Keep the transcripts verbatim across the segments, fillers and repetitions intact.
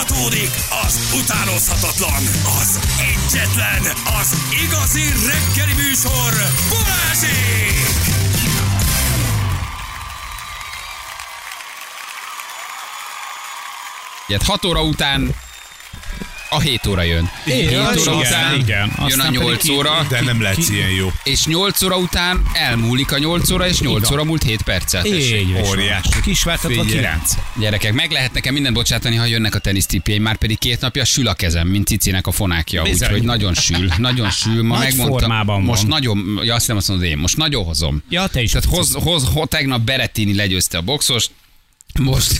Folytatódik az utánozhatatlan, az egyetlen, az igazi reggeli műsor, Balázsék! hat óra után a hét óra jön. hét óra igen, után igen. jön a nyolc óra. De nem lesz ilyen jó. És nyolc óra után elmúlik a nyolc óra, és nyolc óra múlt hét perccel. Így, óriás. Kisvártatva kilenc. Gyerekek, meg lehet nekem mindent bocsátani, ha jönnek a tenisztippjeim, már pedig két napja sül a kezem, mint Cicinek a fonákja, úgyhogy nagyon sül, nagyon sül. Ma Nagy megmondtam, formában most van. nagyon, ja, azt nem azt mondod én, most nagyon hozom. Ja, te is. Tehát hoz, hoz, hoz, tegnap Berettini legyőzte a boxost, most...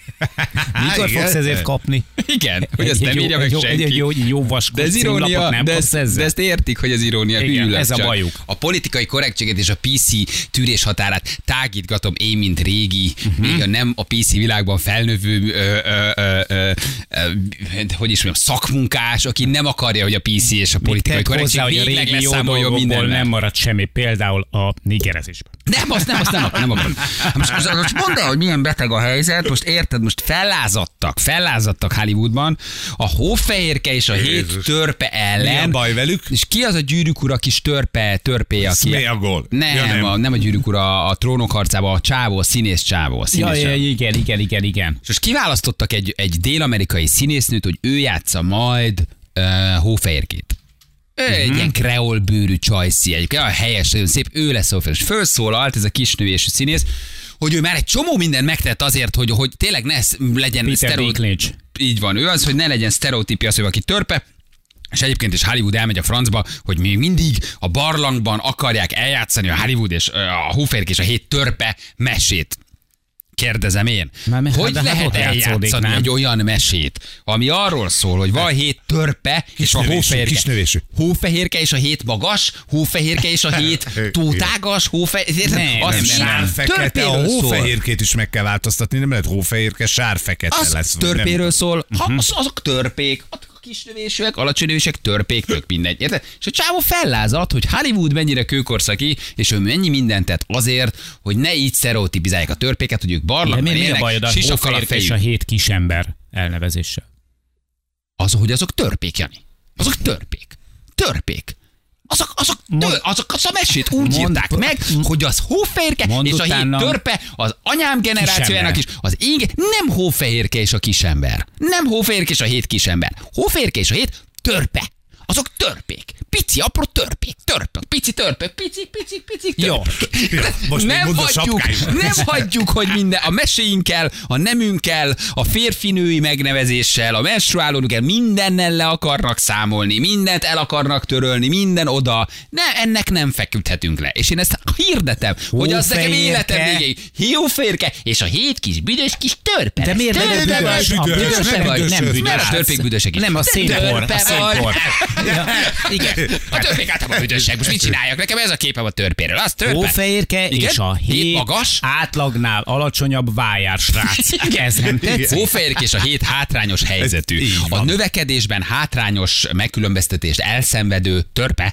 Mikor fogsz ezért kapni? Igen, hogy ezt nem írja meg jó, senki. Egy jó, jó vaskos De ez irónia, nem de, kapsz ezt, ezzel? de ezt értik, hogy ez irónia, Igen, hűlök ez a csak. bajuk. A politikai korrektséget és a pé cé tűrés határát tágítgatom én, mint régi, uh-huh. még a nem a pé cé világban felnövő, ö, ö, ö, ö, ö, hogy is mondjam, szakmunkás, aki nem akarja, hogy a pé cé és a politikai korrektség hozzá, hogy a végleg régi jó leszámoljon dolgokból mindennel. nem marad semmi, például a nigerezésben. Nem, azt nem, azt nem, nem akarom. Most, most, most mondd el, hogy milyen beteg a helyzet, most érted, most fellázadtak, fellázadtak Hollywoodban a hófehérke és a hét Jézus. törpe ellen. Mi a baj velük? És ki az a gyűrűk ura kis törpe, törpé, aki... Sméagol. Nem, Ja, nem. nem. A, nem a gyűrűk ura, a trónok harcában a csávó, a színész csávó. A színész Ja, csávó. ja, igen, igen, igen, igen. És most kiválasztottak egy, egy dél-amerikai színésznőt, hogy ő játsza majd uh, hófehérkét. Ő uh-huh. egy ilyen kreol bőrű csajszi, egy olyan helyes, nagyon szép, ő lesz a és felszólalt ez a kisnövésű színész, hogy ő már egy csomó mindent megtett azért, hogy, hogy tényleg ne legyen Peter sztereotíp. Dinklage. Így van, ő az, hogy ne legyen sztereotípia az, hogy aki törpe, és egyébként is Hollywood elmegy a francba, hogy még mindig a barlangban akarják eljátszani a Hollywood és a hófehérke és a hét törpe mesét. Kérdezem én, Már me- hogy de hát lehet ott játszódik, eljátszani nem? egy olyan mesét, ami arról szól, hogy van hét törpe, és a Kisnövésű, hófehérke. kisnövésű. Hófehérke és a hét magas, hófehérke és a hét tótágas, hófehérke. Nem, Az nem, milyen Sárfekete, a törpéről szól. hófehérkét is meg kell változtatni, nem lehet hófehérke, sárfekete Az lesz. törpéről Nem. szól, ha, az, azok törpék, a kisnövésűek, alacsonynövések, törpék, tök mindegy. Érted? És a csávó fellázad, hogy Hollywood mennyire kőkorszaki, és ő mennyi mindent tett azért, hogy ne így sztereotipizálják a törpéket, hogy ők De barlangban mi, mi a élnek, bajod a sisakkal a hófehérke és a fejük. hét kisember elnevezéssel? Az, hogy azok törpék, Jani. Azok törpék. Törpék. Azok, azok, tör, azok az a mesét úgy Mond- írták meg, hogy az hófehérke Mondd és a hét utána- törpe az anyám generációjának is, az én, nem hófehérke és a kisember. Nem hófehérke és a hét kisember. Hófehérke és a hét törpe. Azok törpék. Pici, apró törpék. Törpök. Pici törpök. Pici, pici, pici törpök. Jó, most még nem mondd a hagyjuk, sapkáit. nem hagyjuk, hogy minden, a meséinkkel, a nemünkkel, a férfinői megnevezéssel, a menstruálónkkel mindennel le akarnak számolni, mindent el akarnak törölni, minden oda. Ne, ennek nem feküdhetünk le. És én ezt hirdetem, hogy az nekem Hófehérke. életem végéig. Hióférke és a hét kis büdös kis törpe. De lesz. miért nem Törpe büdös? vagy. A büdös, Büdöse nem vagy. büdös, Nem ez büdös. merász. Törpék büdösek is. Nem, a De szénpor, törpe a szénpor. vagy. Igen. A törpék általában büdösek. Most mit csináljak? Nekem ez a képem a törpéről. Az törpe. Hófehérke Igen? és a Hét hét magas. átlagnál alacsonyabb vájársrác. Ez nem tetszik? Hófehérke és a hét hátrányos helyzetű. így A van. növekedésben hátrányos megkülönböztetést elszenvedő törpe.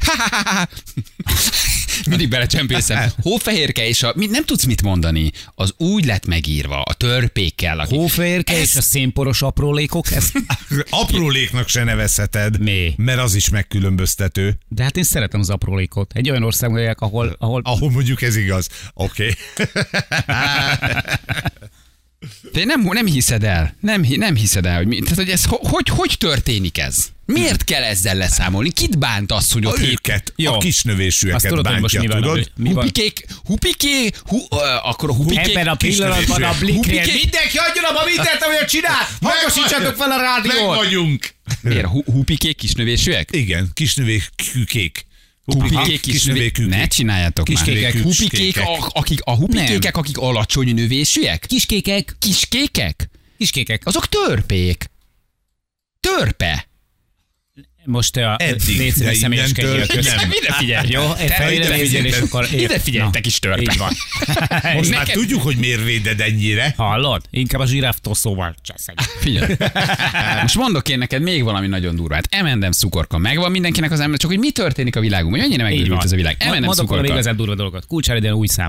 Mindig belecsempészem. Hófehérke és a... Nem tudsz mit mondani. Az úgy lett megírva a törpékkel. Aki... Hófehérke és a szénporos aprólékok, ez... Apróléknak se nevezheted, Mi? mert az is megkülönböztető. De hát én szeretem az aprólékot. Egy olyan országban élek, ahol... ahol... Ahol mondjuk ez igaz. Oké. Te nem, nem hiszed el. Nem, hi- nem hiszed el, hogy, mi, tehát, hogy ez ho- hogy, hogy történik ez? Miért kell ezzel leszámolni? Kit bánt az, hogy A ott hét... őket, Jó. a Azt kisnövésűeket tudod, hogy most bántja, mi van? tudod? Mi van? Hupikék, hupiké, hu, uh, akkor a hupikék... Ebben a pillanatban a bliknél Hupikék- mindenki adjon abba mindent, amit csinál! Hangosítsatok fel a Meg rádiót! vagyunk. Miért? Hu- Hupikék kisnövésűek? Igen, kisnövékék. Hupikék kisnövékük. Ne csináljátok már. Kiskékek. Hupikék, a- akik, a hupikékek, akik alacsony növésűek? Kiskékek, Kiskékek? kiskékek. Azok törpék. Törpe. Most a Eddig, légy szíves de személyeskedjél innentől közben. nem. Ide figyelj. Jó, egy Te fejére ide figyelj, és figyelj. akkor... Ide figyelj, te kis törpe. Így van. Most már Neked- tudjuk, hogy miért véded ennyire. Hallod? Inkább a zsiráftól szóval cseszeg. Figyelj. Most mondok én neked még valami nagyon durvát. em and em cukorka. Megvan mindenkinek az ember, csak hogy mi történik a világunkban, hogy annyira megőrült ez a világ. em and em Mondok valami cukorka. igazán durva dolgot. Kulcsáridén új száma.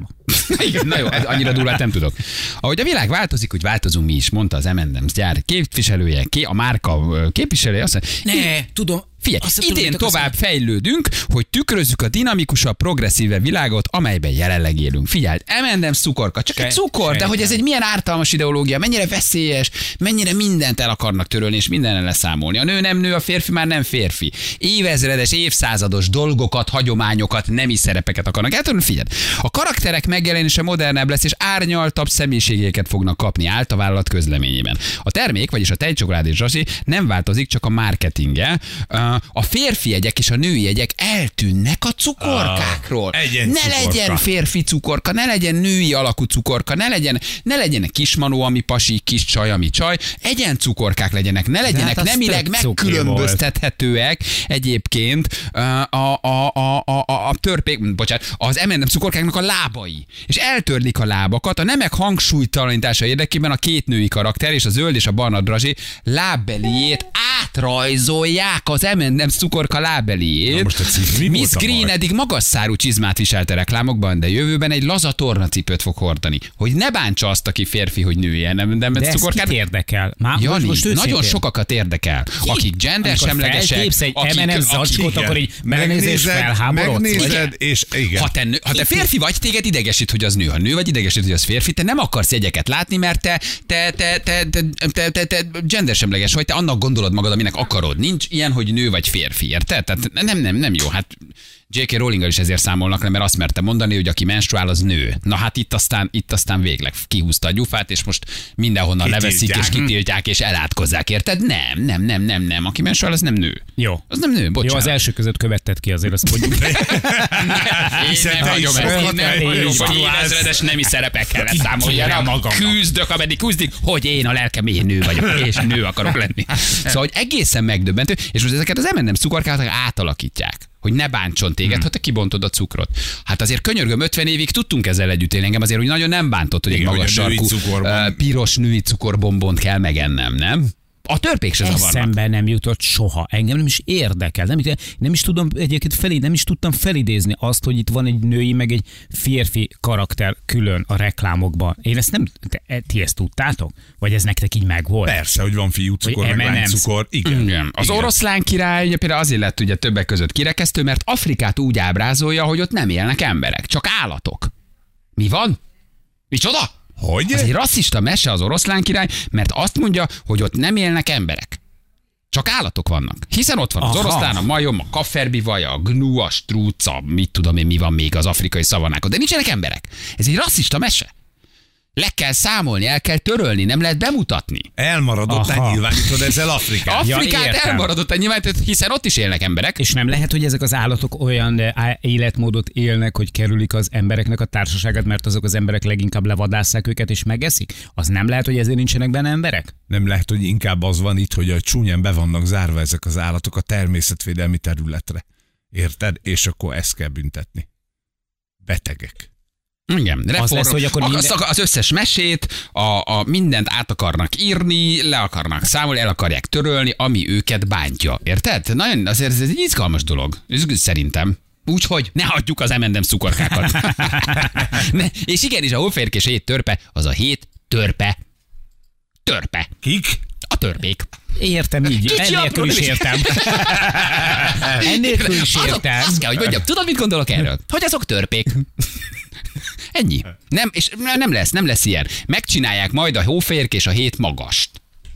Igen, na jó, annyira durvát nem tudok. Ahogy a világ változik, úgy változunk mi is, mondta az em and em's gyár képviselője, ki, a márka képviselője. Azt mondja, Ne, tudom. figyelj, Azt idén tudom, tovább fejlődünk, hogy tükrözzük a dinamikusabb, progresszíve világot, amelyben jelenleg élünk. Figyelj, em and em's cukorka, csak egy cukor, de hogy ez egy milyen ártalmas ideológia, mennyire veszélyes, mennyire mindent el akarnak törölni, és mindennel leszámolni. A nő nem nő, a férfi már nem férfi. Évezredes, évszázados dolgokat, hagyományokat, nemi szerepeket akarnak eltörölni. Figyelj, a karakterek megjelenése modernebb lesz, és árnyaltabb személyiségeket fognak kapni, állt a vállalat közleményében. A termék, vagyis a tejcsokoládé zsasi nem változik, csak a marketingje. A férfi jegyek és a női jegyek eltűnnek a cukorkákról. Ah, ne cukorka. legyen férfi cukorka, ne legyen női alakú cukorka, ne legyen, ne legyen kismanó, ami pasi, kis csaj, ami csaj, egyen cukorkák legyenek, ne legyenek hát az nemileg tök cuki megkülönböztethetőek egyébként a, a, a, a, a, a törpék, bocsánat, az em and em cukorkáknak a lábai. És eltörlik a lábakat, a nemek hangsúlytalanítása érdekében a két női karakter és a zöld és a barna drazsi lábbeliét átrajzolják az em and em's cukorka lábeliét. Na most a cipő mi Miss volt a Green baj? eddig magas szárú csizmát viselt a reklámokban, de jövőben egy laza tornacipőt fog hordani. Hogy ne bántsa azt, aki férfi, hogy nője, nem, nem De ez cukorkát. kit érdekel? Már Jani, most, most nagyon őszintén. sokakat érdekel, akik gendersemlegesek, feltépsz egy em and em's zacskót, igen. akkor így belenézés felháborodsz? megnézed, és igen. Ha te, nő, ha te férfi vagy, téged idegesít, hogy az nő. Ha nő vagy, idegesít, hogy az férfi. Te nem akarsz jegyeket látni, mert te, te, te, te, te, te, te, te gendersemleges vagy, te annak gondolod magad, aminek akarod. Nincs ilyen, hogy nő vagy férfi, érted? Tehát nem, nem, nem jó. Hát jé ká. Rowlinggal is ezért számolnak le, mert azt merte mondani, hogy aki menstruál, az nő. Na hát itt aztán, itt aztán végleg kihúzta a gyufát, és most mindenhonnan leveszik, és Kitiltják. kitiltják, és elátkozzák, érted? Nem, nem, nem, nem, nem. Aki menstruál, az nem nő. Jó. Az nem nő, bocsánat. Jó, az első között követted ki azért, azt mondjuk. Én nem hagyom ezt, én nem hagyom, hogy évezredes nemi szerepekkel leszámoljanak. magamnak. Küzdök, ameddig küzdik, hogy én a lelkem én nő vagyok, és nő akarok lenni. Szóval, hogy egészen megdöbbentő, és most ezeket az em and em cukorkákat átalakítják, hogy ne bántson téged, hmm. ha te kibontod a cukrot. Hát azért könyörgöm, ötven évig tudtunk ezzel együtt élni, engem azért úgy nagyon nem bántott, hogy egy Igen, magas hogy a női sarkú, cukorban. uh, piros női cukorbombont kell megennem, nem? A törpék se zavarnak. Eszembe nem jutott soha. Engem nem is érdekel. Nem, nem is tudom egyébként felé, nem is tudtam felidézni azt, hogy itt van egy női, meg egy férfi karakter külön a reklámokban. Én ezt nem, te, ti ezt tudtátok? Vagy ez nektek így megvolt? Persze, hogy van fiú cukor, Vagy meg lány em and em's. cukor. Igen. Igen. Az Igen. oroszlán király ugye például azért lett ugye többek között kirekesztő, mert Afrikát úgy ábrázolja, hogy ott nem élnek emberek, csak állatok. Mi van? Micsoda? Hogy? Ez egy rasszista mese az oroszlán király, mert azt mondja, hogy ott nem élnek emberek. Csak állatok vannak. Hiszen ott van az Aha. oroszlán, a majom, a kafferbivaj, a gnu, a strúca, mit tudom én, mi van még az afrikai szavanákon. De nincsenek emberek. Ez egy rasszista mese. Le kell számolni, el kell törölni, nem lehet bemutatni. Elmaradottán Aha. nyilvánítod ezzel Afrikát. Ja, Afrikát értem. elmaradott nyilván, hiszen ott is élnek emberek. És nem lehet, hogy ezek az állatok olyan eh, életmódot élnek, hogy kerülik az embereknek a társaságát, mert azok az emberek leginkább levadásszák őket és megeszik? Az nem lehet, hogy ezért nincsenek benne emberek? Nem lehet, hogy inkább az van itt, hogy a csúnyán be vannak zárva ezek az állatok a természetvédelmi területre. Érted? És akkor ezt kell büntetni. Betegek. Igen, reform, lesz, hogy akkor az, minden- az összes mesét, a, a mindent át akarnak írni, le akarnak számolni, el akarják törölni, ami őket bántja. Érted? Nagyon, azért ez egy izgalmas dolog. Ez szerintem. Úgyhogy ne hagyjuk az em and em cukorkákat. ne, és igenis, a hófehérkés hét törpe, az a hét törpe. Törpe. Kik? A törpék. Értem így, Kicsi ennélkül apró, is nem is- értem. Ennélkül is Azok- értem. Azt kell, hogy mondjam, tudod, mit gondolok erről? Hogy azok törpék. Ennyi. Nem, és nem lesz, nem lesz ilyen. Megcsinálják majd a hófehérke és a hét magast.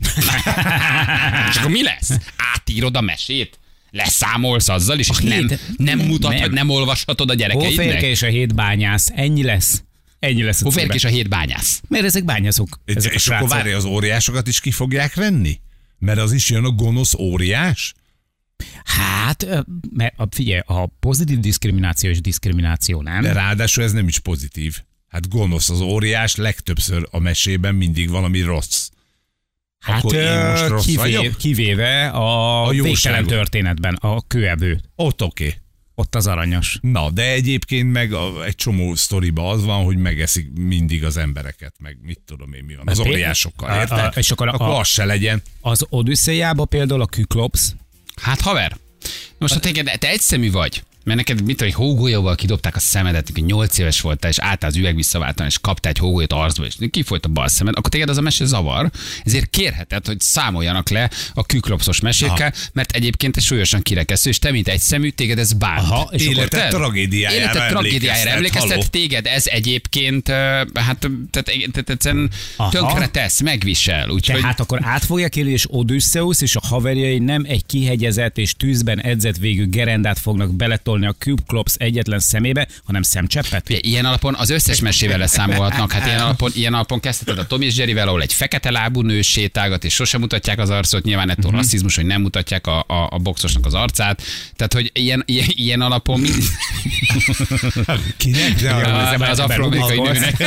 És akkor mi lesz? Átírod a mesét? Leszámolsz azzal is, és nem, hét- nem mutatod, nem, nem. nem olvashatod a Hófehérke gyerekeidnek? és a hét bányász. Ennyi lesz. Ennyi lesz a Hófehérke és címe. a hét bányász. Mert ezek bányászok. Ezek a És akkor srácok. várja, az óriásokat is ki fogják venni? Mert az is jön a gonosz óriás? Hát, ö, mert a- figyelj, a pozitív diszkrimináció és diszkrimináció, nem? De ráadásul ez nem is pozitív. Hát gonosz az óriás, legtöbbször a mesében mindig valami rossz. Hát Akkor én most ö, rossz kivéve, vagyok? kivéve a, A a végtelen jóságot. történetben, a kőevő. Ott oké. Okay. Ott az aranyos. Na, de egyébként meg a, egy csomó sztoriba az van, hogy megeszik mindig az embereket, meg mit tudom én mi van, az Pé- óriásokkal, a- érted? a- és akkor a- akkor a- az se legyen. Az Odüsszeiában például a Küklops, Hát haver, most ha téged, te egyszemű vagy, Mert neked mit tudom, egy hógolyóval kidobták a szemedet, amikor nyolc éves voltál, és álltál az üveg visszaváltan, és kaptál egy hógolyót arcba, és kifolyt a bal szemed, akkor téged az a mese zavar, ezért kérheted, hogy számoljanak le a küklopszos mesékkel, aha, mert egyébként egy súlyosan kirekesztő, és te, mint egy szemű, téged ez bánt. Aha, és életed tragédiájára, életed tragédiájára emlékeztet, téged ez egyébként, hát tehát egyszerűen tönkre tesz, megvisel. Úgyhogy... Tehát akkor át fogják élni, és Odysseus és a haverjai nem egy kihegyezett és tűzben edzett végű gerendát fognak beletolni a Küklopsz egyetlen szemébe, hanem szemcseppet? Ugye, ilyen alapon az összes mesével leszámolhatnak. Hát ilyen alapon, ilyen alapon kezdheted a Tom és Jerryvel, ahol egy fekete lábú nő sétálgat, és sosem mutatják az arcot, nyilván ettől uh-huh. rasszizmus, hogy nem mutatják a, a, a boxosnak az arcát. Tehát, hogy ilyen, ilyen, ilyen alapon mind... Kinek? A, az afroamerikai nőnek.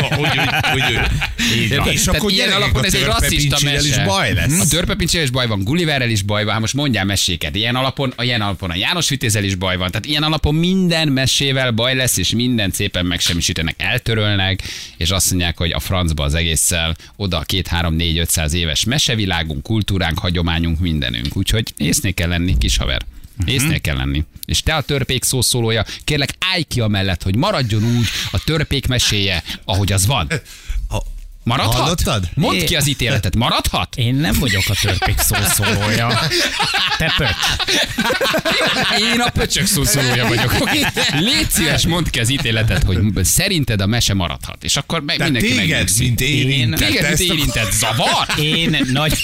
És akkor ilyen alapon ez egy rasszista mese. A törpepincsével is baj van, Gulliverrel is baj van, hát most mondjál meséket. Ilyen alapon, a ilyen alapon a János Vitézzel is baj van. Tehát ilyen alapon minden mesével baj lesz, és minden szépen megsemmisítenek, eltörölnek, és azt mondják, hogy a francba az egésszel, oda a két, három, négy, ötszáz éves mesevilágunk, kultúránk, hagyományunk, mindenünk. Úgyhogy észnél kell lenni, kis haver. Észnél kell lenni. És te a törpék szószólója, kérlek állj ki amellett, hogy maradjon úgy a törpék meséje, ahogy az van. Maradhat? Hallottad? Mondd ki az ítéletet. Maradhat? Én nem vagyok a törpék szószólója. Te pöcs. Én a pöcsök szószólója vagyok. Légy szíves, mondd ki az ítéletet, hogy szerinted a mese maradhat. És akkor meg, mindenki téged, megnyugszik. mint érintett. Téged, mint érintett. Zavar? Én nagy...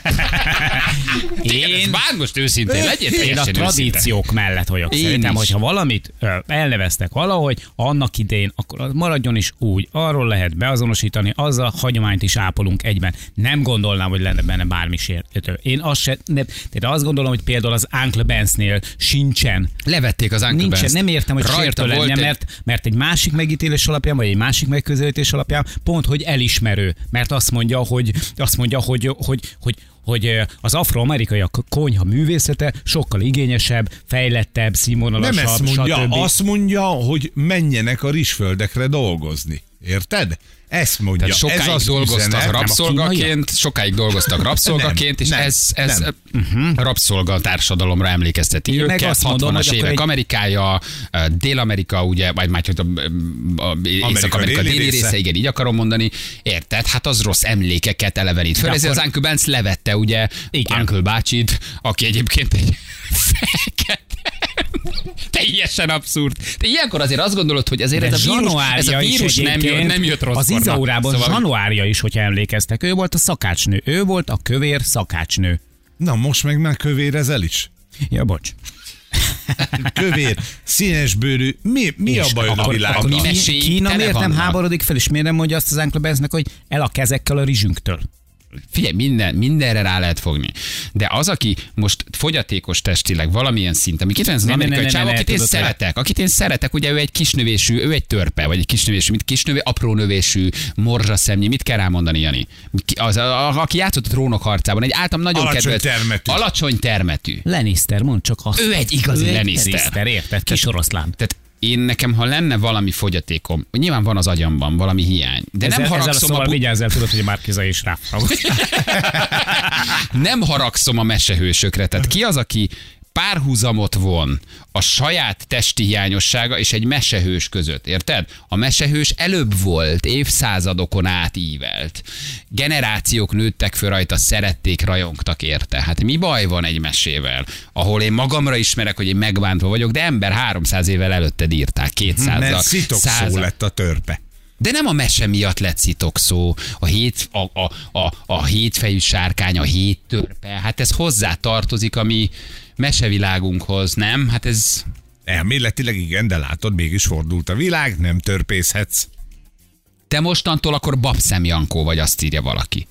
Én... Bár most őszintén, legyél Én a tradíciók őszinte. mellett vagyok. Én Szerintem, is. hogyha valamit ö, elneveztek valahogy, annak idején, akkor az maradjon is úgy. Arról lehet beazonosítani, azzal hagyományt is ápolunk egyben. Nem gondolnám, hogy lenne benne bármi sértő. Én azt se, nem, tehát azt gondolom, hogy például az Uncle Benz-nél sincsen. Levették az Uncle Nincsen, Benz-t. nem értem, hogy Rajta sértő volt lenne, egy- mert, mert egy másik megítélés alapján, vagy egy másik megközelítés alapján pont, hogy elismerő. Mert azt mondja, hogy, azt mondja, hogy, hogy, hogy hogy az afroamerikaiak konyha művészete sokkal igényesebb, fejlettebb, színvonalasabb, Nem ezt mondja, stb. azt mondja, hogy menjenek a rizsföldekre dolgozni. Érted? Ezt mondja. Tehát sokáig ez az dolgoztak üzenet. rabszolgaként, sokáig dolgoztak rabszolgaként, és nem, ez, ez nem. uh-huh. rabszolgatársadalomra emlékezteti Én meg őket. azt mondom, hatvanas hogy évek akkor egy- Amerikája, Dél-Amerika, ugye, vagy már hogy a, a Észak-Amerika déli déli része. része, igen, így akarom mondani. Érted? Hát az rossz emlékeket elevenít föl. De Ezért akkor- az Uncle Benz levette, ugye, Igen. Uncle bácsit, aki egyébként egy fekete. Teljesen abszurd. Te ilyenkor azért azt gondolod, hogy azért De ez a vírus, ez a Zsanó vírus is nem, jött, egyébként nem jött rossz az Izaurában szóval, Zsanó Ária is, hogyha emlékeztek. Ő volt a szakácsnő. Ő volt a kövér szakácsnő. Na most meg már kövérezel is. Ja, bocs. Kövér, színesbőrű. Mi, mi a És baj a akkor- világban? akkor mi Kína- meséi Kína tele miért nem vannak? háborodik fel, és miért nem mondja azt az Uncle Benznek, hogy el a kezekkel a rizsünktől? Figyelj, minden, mindenre rá lehet fogni. De az, aki most fogyatékos testileg valamilyen szinten, ami itt van ez az Ne, ne, amerikai ne, ne, csáv, ne, akit én tudod, szeretek, akit én szeretek, ugye ő egy kisnövésű, ő egy törpe, vagy egy kisnövésű, mit kisnövé, apró növésű, morzsaszemnyi, mit kell rámondani, Jani? Ki- Az, a, a, aki játszott a Trónok harcában, egy általam nagyon Alacsony kedvelt, termetű. alacsony termetű. Lannister, mondd csak azt. Ő egy igazi Ő egy Lannister. Lannister, érted? Kis oroszlán. Tehát én nekem, ha lenne valami fogyatékom, nyilván van az agyamban valami hiány, de Ezzel, nem ezzel a haragszom a, szóval bu- vigyázzál, tudod, hogy a Márkiza is ráfog. nem haragszom a mesehősökre. Tehát ki az, aki párhuzamot von a saját testi hiányossága és egy mesehős között, érted? A mesehős előbb volt, évszázadokon átívelt. Generációk nőttek föl rajta, szerették, rajongtak érte. Hát mi baj van egy mesével, ahol én magamra ismerek, hogy én megbántva vagyok, de ember háromszáz évvel előtted írták, kétszázzal. Mert szitokszó lett a törpe. De nem a mese miatt lett szitokszó, a, hét, a, a, a, a hétfejű sárkány, a hét törpe, hát ez hozzá tartozik a mi mesevilágunkhoz, nem? Hát ez... Elméletileg igen, de látod, mégis fordult a világ, nem törpészhetsz. Te mostantól akkor Babszem Jankó vagy, azt írja valaki.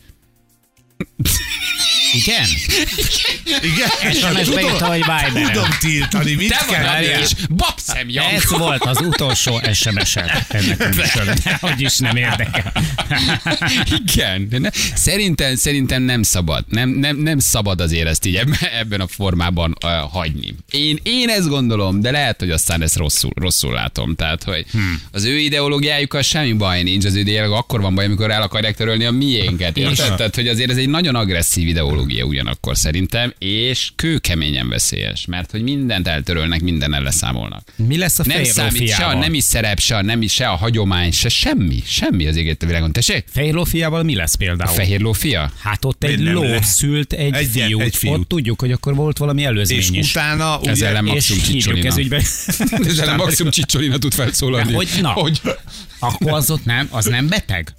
Igen? Igen? es em es-be írta, hogy Viberem. Tudom tiltani, mit Te vagy kell? Jani, várjál. és Babszem Ez Jankó. volt az utolsó es em es-et ennek a műsornak. Hogy is nem érdekel. Igen. De ne, szerintem, szerintem nem szabad. Nem, nem, nem szabad azért ezt így ebben, ebben a formában uh, hagyni. Én, én ezt gondolom, de lehet, hogy aztán ezt rosszul, rosszul látom. Tehát, hogy hmm. az ő ideológiájukkal semmi baj nincs. Az ő ideológia akkor van baj, amikor el akarják törölni a miénket. Érted? Tehát, hogy azért ez egy nagyon agresszív ideológia. technológia ugyanakkor szerintem, és kőkeményen veszélyes, mert hogy mindent eltörölnek, mindennel leszámolnak. Mi lesz a Nem fehér számít se a lófiával? nemi szerep, se a nemi, se a hagyomány, se semmi, semmi az égét a világon. Tessék? Fehér lófiával mi lesz A például? fehér lófia? Hát ott egy Nem ló le- szült egy, Egy- fiút. egy fiút. Ott tudjuk, hogy akkor volt valami előzmény És is. utána Ezzel ugye, nem És maximum hívjuk Csicsolina. ez ügyben. Ezzel nem maximum Csicsolina tud felszólalni. Hogy, na, Hogy? akkor az ott nem, az nem beteg?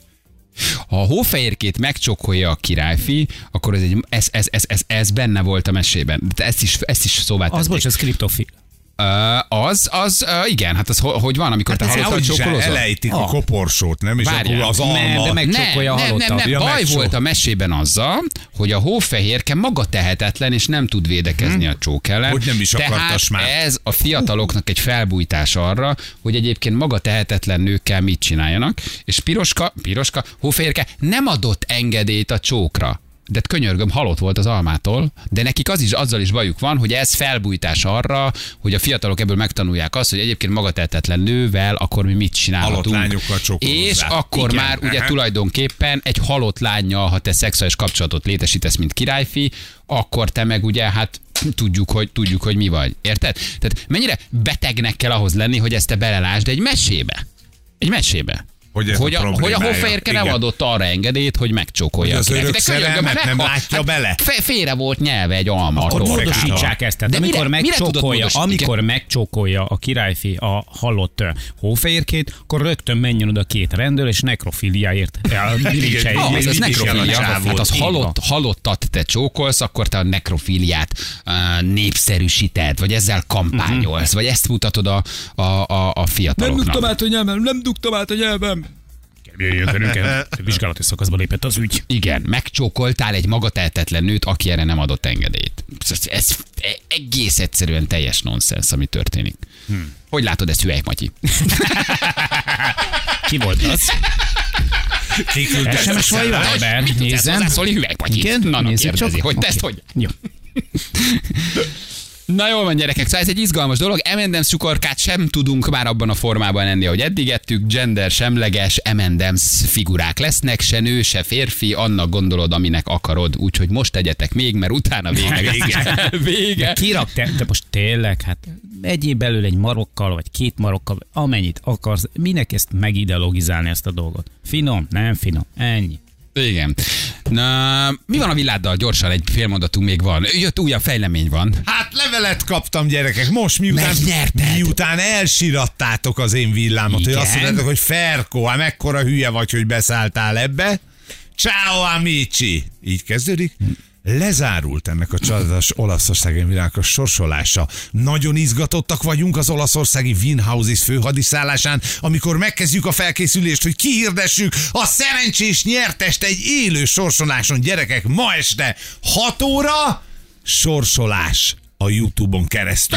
Ha a hófehérkét megcsokolja a királyfi, akkor ez, egy, ez, ez, ez, ez, ez benne volt a mesében. De ezt is, ezt is szóvá Az tették. bocs, ez kriptofil. Ö, az, az, ö, igen, hát az ho- hogy van, amikor te hát halottal ez csókolozol? elejtik a Ah. koporsót, nem? És Várjál. akkor az Nem, alma... de meg- Nem, Megcsókolja a nem, nem, halottat. nem, Ja, baj megcsók- volt a mesében azzal, hogy a hófehérke maga tehetetlen, és nem tud védekezni a csók ellen. Hogy nem is Tehát akartas már. ez a fiataloknak egy felbújtás arra, hogy egyébként maga tehetetlen nőkkel mit csináljanak, és Piroska, Piroska, hófehérke nem adott engedélyt a csókra. De könyörgöm, halott volt az almától, de nekik az is, azzal is bajuk van, hogy ez felbújtás arra, hogy a fiatalok ebből megtanulják azt, hogy egyébként magatehetetlen nővel akkor mi mit csinálhatunk. Halott lányokkal csókolozzák. És akkor Igen. már ugye Aha. tulajdonképpen egy halott lánnyal, ha te szexuális kapcsolatot létesítesz, mint királyfi, akkor te meg ugye hát tudjuk, hogy, tudjuk, hogy mi vagy. Érted? Tehát mennyire betegnek kell ahhoz lenni, hogy ezt te belelásd egy mesébe. Egy mesébe. Hogy ez hogy a a, hogy a problémája. hófehérke nem Igen. adott arra engedélyt, hogy megcsókolja Hogy az a királyfit. örök De könyörgöm, szerelmet hát nem meghal- látja hát bele? fe- Félre volt nyelve egy alma. Akkor attól módosítsák félre. ezt. Tehát De amikor mire- mire tudod megcsókolja, módosítani? amikor Igen. megcsókolja a királyfi a halott ö, hófehérkét, akkor rögtön menjen oda két rendőr, és nekrofiliáért elbilicseljék. Ah, Még ez az mindig kell a nekrofilia. csávót. Hát az Így van. halott, halottat te csókolsz, akkor te a nekrofiliát uh, népszerűsíted, vagy ezzel kampányolsz, vagy ezt mutatod a, a, a, a fiataloknak. át a nyelvem, nem dugtam át a nyelvem. Jöjjön önöket. Vizsgálati szakaszba lépett az ügy. Igen, megcsókoltál egy magatehetetlen nőt, aki erre nem adott engedélyt. Ez, ez egész egyszerűen teljes nonsens, ami történik. Hmm. Hogy látod ezt, Hüvelyk Matyi? Ki volt az? Kiküldte es em es vagy ezt. Viber? Mit tudsz ezt Nézem. hozzászólni, Hüvelyk Matyi? Igen? Na, na, Nézzük kérdezi, csak. hogy te ezt Oké. hogy? Jó. Na jól van, gyerekek, szóval ez egy izgalmas dolog. em and em's cukorkát sem tudunk már abban a formában enni, ahogy eddig ettük. Gender semleges em and em's figurák lesznek, se nő, se férfi, annak gondolod, aminek akarod. Úgyhogy most tegyetek még, mert utána vége. Vége. Vége. Kirak te, de most tényleg, hát egyéb belőle egy marokkal, vagy két marokkal, amennyit akarsz, minek ezt megideologizálni ezt a dolgot? Finom, nem finom, ennyi. Igen. Na, mi van a viláddal? Gyorsan, egy félmondatunk még van. Jött újabb fejlemény van. Hát levelet kaptam, gyerekek, most miután, Megnyerted. miután elsirattátok az én villámot, hogy Igen. azt mondtátok, hogy Ferko, hát mekkora hülye vagy, hogy beszálltál ebbe. Ciao amici! Így kezdődik. Lezárult ennek a csodálatos Olaszországi világos sorsolása. Nagyon izgatottak vagyunk az olaszországi Winhouses főhadiszállásán, amikor megkezdjük a felkészülést, hogy kihirdessük a szerencsés nyertest egy élő sorsoláson. Gyerekek, ma este hat óra sorsolás a YouTube-on keresztül.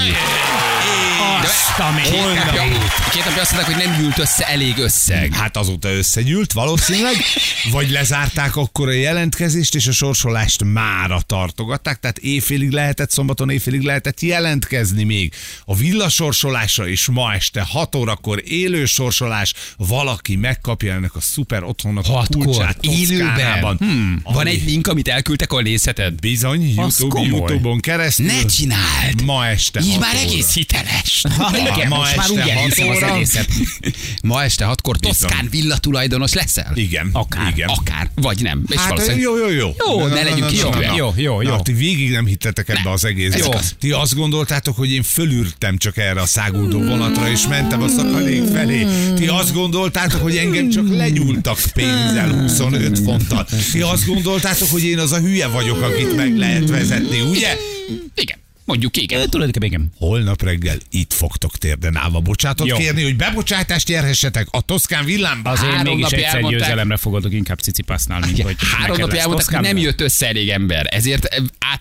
Azt a Két napja, két napja azt mondták, hogy nem gyűlt össze elég összeg. Hát azóta összegyűlt valószínűleg, vagy lezárták akkor a jelentkezést, és a sorsolást mára tartogatták, tehát éjfélig lehetett, szombaton éjfélig lehetett jelentkezni még a villasorsolásra, és ma este hat órakor élő sorsolás, valaki megkapja ennek a szuper otthonnak a Hatkor, kulcsát élőben. Toszkánában. Hmm. Van Ami- egy link, amit elküldtek, ahol nézheted. Bizony, YouTube, komoly. YouTube-on keresztül. Ne csináld! Ma este Így hat már óra. egész hiteles. Ha, igen, ma most már este úgy hat elhiszem az óra. egészet. Ma este hatkor Toszkán villa tulajdonos leszel? Igen, Akár, igen. Akár, vagy nem. És Hát valószínűleg- jó, jó, jó. Jó, ne legyünk kicsúnya. Jó, jó, jó. Na, ti végig nem hittetek ebbe az egészbe. ez igaz. Ti azt gondoltátok, hogy én fölültem csak erre a száguldó vonatra, és mentem a szakadék felé. Ti azt gondoltátok, hogy engem csak lenyúltak pénzzel huszonöt fonttal. Ti azt gondoltátok, hogy én az a hülye vagyok, akit meg lehet vezetni, ugye? Igen, mondjuk igen. Ö, Tulajdonképpen igen. Holnap reggel itt fogtok térden állva bocsátot Jó. kérni, hogy bebocsátást nyerhessetek a Toszkán villámba. Azért Három mégis napja egyszer elmondták- győzelemre fogadok inkább Cicipásznál, mint hogy Három neked napja lesz elmondták, hogy Toszkán nem villa. jött össze elég ember, ezért át,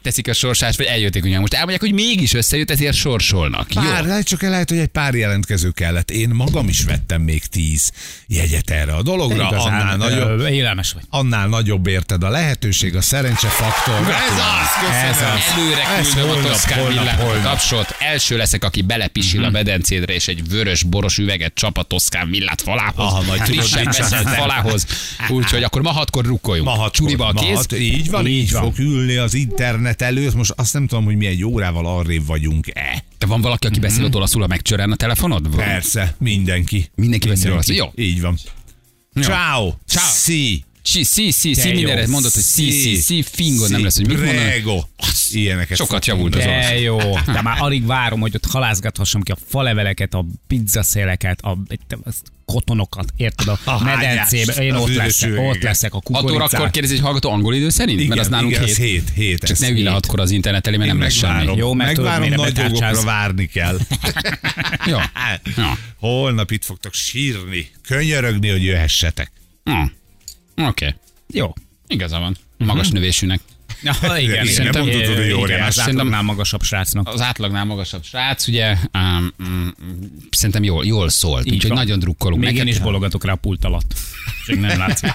átteszik a sorsás, vagy eljötték, most elmondják, hogy mégis összejött, ezért sorsolnak. Pár, Jó. lehet, csak lehet, hogy egy pár jelentkező kellett. Én magam is vettem még tíz jegyet erre a dologra. Igazán, Annál nagyobb, ö, élelmes vagy. annál nagyobb érted a lehetőség, a szerencsefaktor. Ez az, Ez köszönöm. az. Előre Ez küldöm a holnap, Toszkán holnap, villát holnap. tapsot. Első leszek, aki belepisil a medencédre, és egy vörös boros üveget csap a Toszkán villát falához. Aha, majd tudod, Frissen mit veszett csinálsz. falához. Úgyhogy akkor ma hatkor rukkoljunk. Ma hatkor, Csuriba a ma kéz. hat- Így van, így, Így így van. fog ülni az internet előtt. Most azt nem tudom, hogy mi egy órával arrébb vagyunk-e. Te van valaki, aki beszél ott olaszul, ha megcsörren a telefonod? Persze, mindenki. Mindenki beszél olaszul. Jó. Így van. Ciao. Ciao. Si. Sí, sí, sí, sí, jó. mindenre mondod, hogy sí, sí, sí, fingod nem lesz, hogy mit mondanak. Prego. Ilyeneket. Sokat szoktunk javult az mondani. olasz. De jó, de már alig várom, hogy ott halászgathassam ki a faleveleket, a pizzaszéleket, a a kotonokat, érted, a, A medencébe. hányást, Én az ott üres leszek, üvegeket. ott leszek a hat órakor kukoricát. kérdezi, hogy hallgató angol idő szerint? Igen, Mert az nálunk igen, az hét. hét. hét Csak ez ne ülj le hét. hatkor az internet elé, mert nem Én lesz semmi. megvárom. Jó, mert tudod, Megvárom, mire nagy dolgokra betárcsálsz. várni kell. Jó. Ja. Holnap itt fogtok sírni, könyörögni, hogy jöhessetek. Hm. Oké. Okay. Jó. Igaza van. Magas növésűnek. Ja, igen, Igen, nem mondtad, hogy jó igen, reás. az átlagnál magasabb srácnak. Az átlagnál magasabb srác, ugye, um, um, szerintem jól, jól szólt, úgyhogy van. nagyon drukkolunk. Még én neked. is bologatok rá a pult alatt. Csak nem látszik.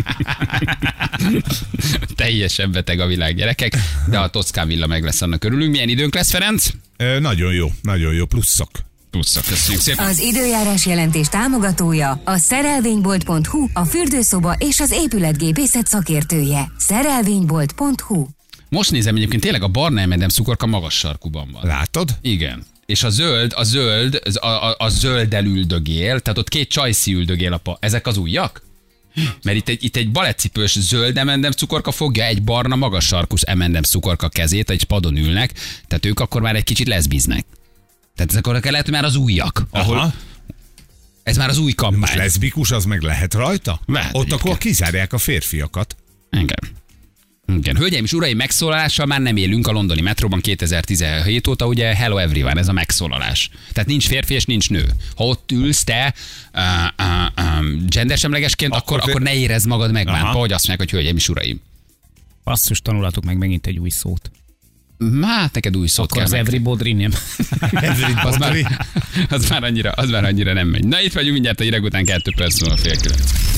Teljesen beteg a világ, gyerekek, de a Toszkán villa meg lesz, annak örülünk. Milyen időnk lesz, Ferenc? Ö, nagyon jó, nagyon jó, pluszok. Pluszak, köszönjük szépen. Az időjárás jelentés támogatója a szerelvénybolt pont hu, a fürdőszoba és az épületgépészet szakértője. szerelvénybolt pont hu. Most nézem, egyébként tényleg a barna em and em cukorka magas sarkuban van. Látod? Igen. És a zöld, a zöld, az- a, a, a zölddel üldögél, tehát ott két csajszi üldögél a pa. Ezek az újak? Mert itt egy, itt egy balettcipős zöld em and em cukorka fogja egy barna magas sarkus em and em cukorka kezét, egy padon ülnek, tehát ők akkor már egy kicsit leszbiznek. Tehát ezek akkor lehet, hogy már az újak, ahol Aha. ez már az új Most kampány. leszbikus, az meg lehet rajta? Lehet Ott egyébként. akkor kizárják a férfiakat. Igen. Igen. Hölgyeim és uraim, megszólalással már nem élünk a londoni metróban kétezer-tizenhét óta, ugye hello everyone, ez a megszólalás. Tehát nincs férfi és nincs nő. Ha ott ülsz te uh, uh, um, gendersemlegesként, akkor, Akkor akkor, te- akkor ne érezd magad megbántva, Aha. hogy azt mondják, hogy hölgyeim és uraim. Basszus, tanulatok meg megint egy új szót. Hát neked új szót Akkor kell az meg. everybody nem. Az már, az, már annyira, az már annyira nem megy. Na itt vagyunk mindjárt a hírek után, kettő perc múlva fél kilenc.